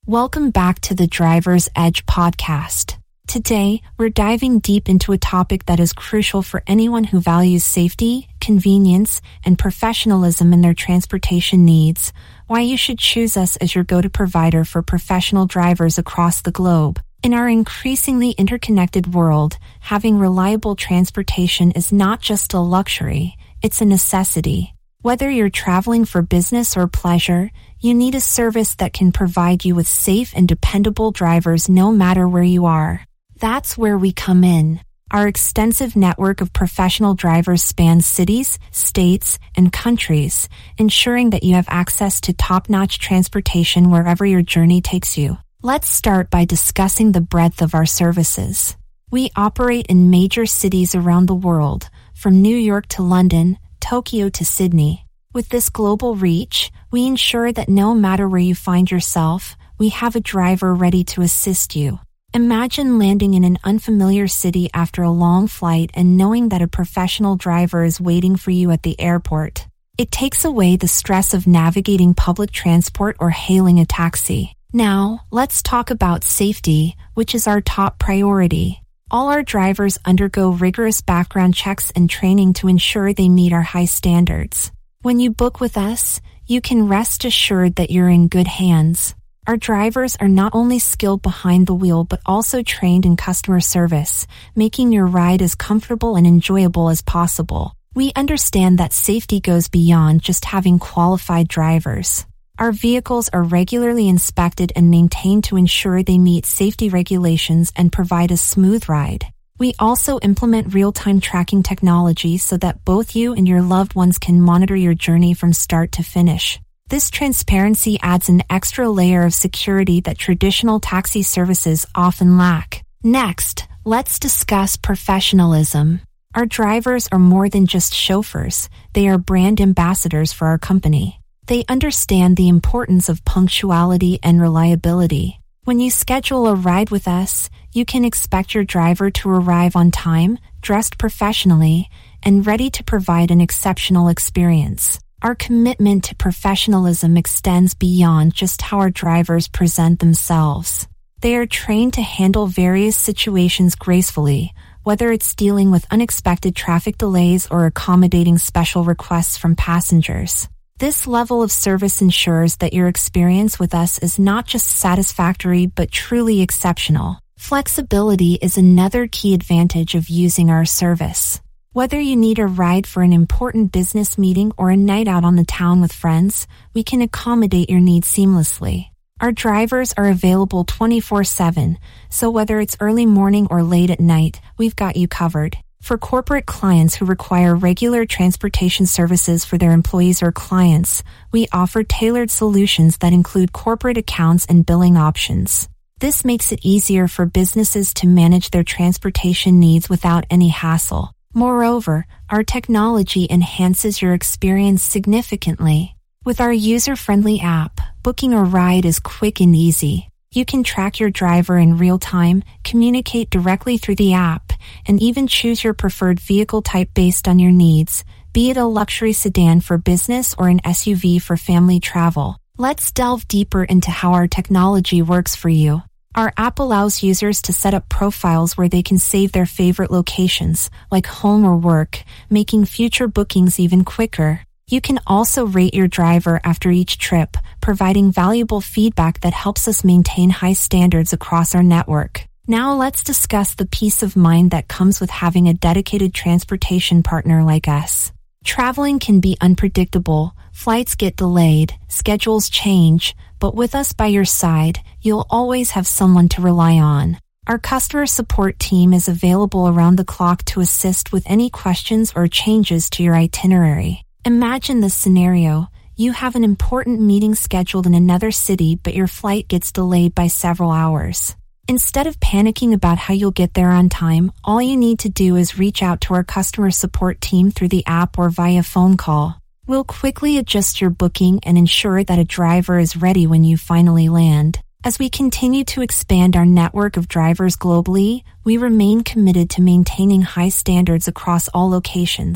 Welcome back to the Driver's Edge podcast. Today, we're diving deep into a topic that is crucial for anyone who values safety, convenience, and professionalism in their transportation needs. Why you should choose us as your go-to provider for professional drivers across the globe. In our increasingly interconnected world, having reliable transportation is not just a luxury, it's a necessity. Whether you're traveling for business or pleasure, you need a service that can provide you with safe and dependable drivers no matter where you are. That's where we come in. Our extensive network of professional drivers spans cities, states, and countries, ensuring that you have access to top-notch transportation wherever your journey takes you. Let's start by discussing the breadth of our services. We operate in major cities around the world, from New York to London, Tokyo to Sydney. With this global reach, we ensure that no matter where you find yourself, we have a driver ready to assist you. Imagine landing in an unfamiliar city after a long flight and knowing that a professional driver is waiting for you at the airport. It takes away the stress of navigating public transport or hailing a taxi. Now, let's talk about safety, which is our top priority. All our drivers undergo rigorous background checks and training to ensure they meet our high standards. When you book with us, you can rest assured that you're in good hands. Our drivers are not only skilled behind the wheel but also trained in customer service, making your ride as comfortable and enjoyable as possible. We understand that safety goes beyond just having qualified drivers. Our vehicles are regularly inspected and maintained to ensure they meet safety regulations and provide a smooth ride. We also implement real-time tracking technology so that both you and your loved ones can monitor your journey from start to finish. This transparency adds an extra layer of security that traditional taxi services often lack. Next, let's discuss professionalism. Our drivers are more than just chauffeurs, they are brand ambassadors for our company. They understand the importance of punctuality and reliability. When you schedule a ride with us, you can expect your driver to arrive on time, dressed professionally, and ready to provide an exceptional experience. Our commitment to professionalism extends beyond just how our drivers present themselves. They are trained to handle various situations gracefully, whether it's dealing with unexpected traffic delays or accommodating special requests from passengers. This level of service ensures that your experience with us is not just satisfactory but truly exceptional. Flexibility is another key advantage of using our service. Whether you need a ride for an important business meeting or a night out on the town with friends, we can accommodate your needs seamlessly. Our drivers are available 24/7, so whether it's early morning or late at night, we've got you covered. For corporate clients who require regular transportation services for their employees or clients, we offer tailored solutions that include corporate accounts and billing options. This makes it easier for businesses to manage their transportation needs without any hassle. Moreover, our technology enhances your experience significantly. With our user-friendly app, booking a ride is quick and easy. You can track your driver in real time, communicate directly through the app, and even choose your preferred vehicle type based on your needs, be it a luxury sedan for business or an SUV for family travel. Let's delve deeper into how our technology works for you. Our app allows users to set up profiles where they can save their favorite locations, like home or work, making future bookings even quicker. You can also rate your driver after each trip, providing valuable feedback that helps us maintain high standards across our network. Now let's discuss the peace of mind that comes with having a dedicated transportation partner like us. Traveling can be unpredictable, flights get delayed, schedules change, but with us by your side, you'll always have someone to rely on. Our customer support team is available around the clock to assist with any questions or changes to your itinerary. Imagine this scenario. You have an important meeting scheduled in another city, but your flight gets delayed by several hours. Instead of panicking about how you'll get there on time, all you need to do is reach out to our customer support team through the app or via phone call. We'll quickly adjust your booking and ensure that a driver is ready when you finally land. As we continue to expand our network of drivers globally, we remain committed to maintaining high standards across all locations.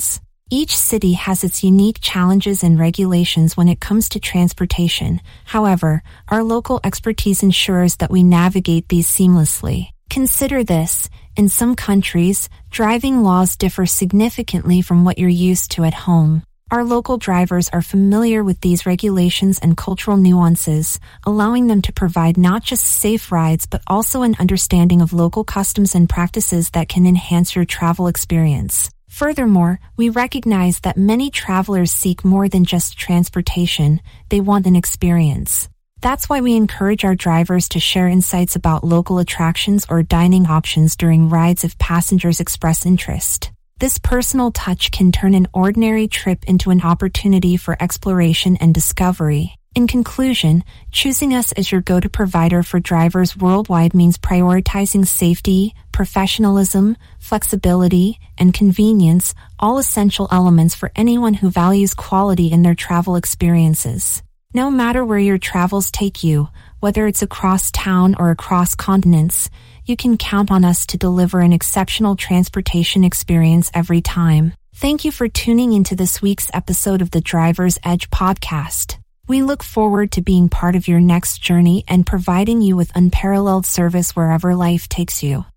Each city has its unique challenges and regulations when it comes to transportation. However, our local expertise ensures that we navigate these seamlessly. Consider this. In some countries, driving laws differ significantly from what you're used to at home. Our local drivers are familiar with these regulations and cultural nuances, allowing them to provide not just safe rides but also an understanding of local customs and practices that can enhance your travel experience. Furthermore, we recognize that many travelers seek more than just transportation, they want an experience. That's why we encourage our drivers to share insights about local attractions or dining options during rides if passengers express interest. This personal touch can turn an ordinary trip into an opportunity for exploration and discovery. In conclusion, choosing us as your go-to provider for drivers worldwide means prioritizing safety, professionalism, flexibility, and convenience, all essential elements for anyone who values quality in their travel experiences. No matter where your travels take you, whether it's across town or across continents, you can count on us to deliver an exceptional transportation experience every time. Thank you for tuning into this week's episode of the Driver's Edge podcast. We look forward to being part of your next journey and providing you with unparalleled service wherever life takes you.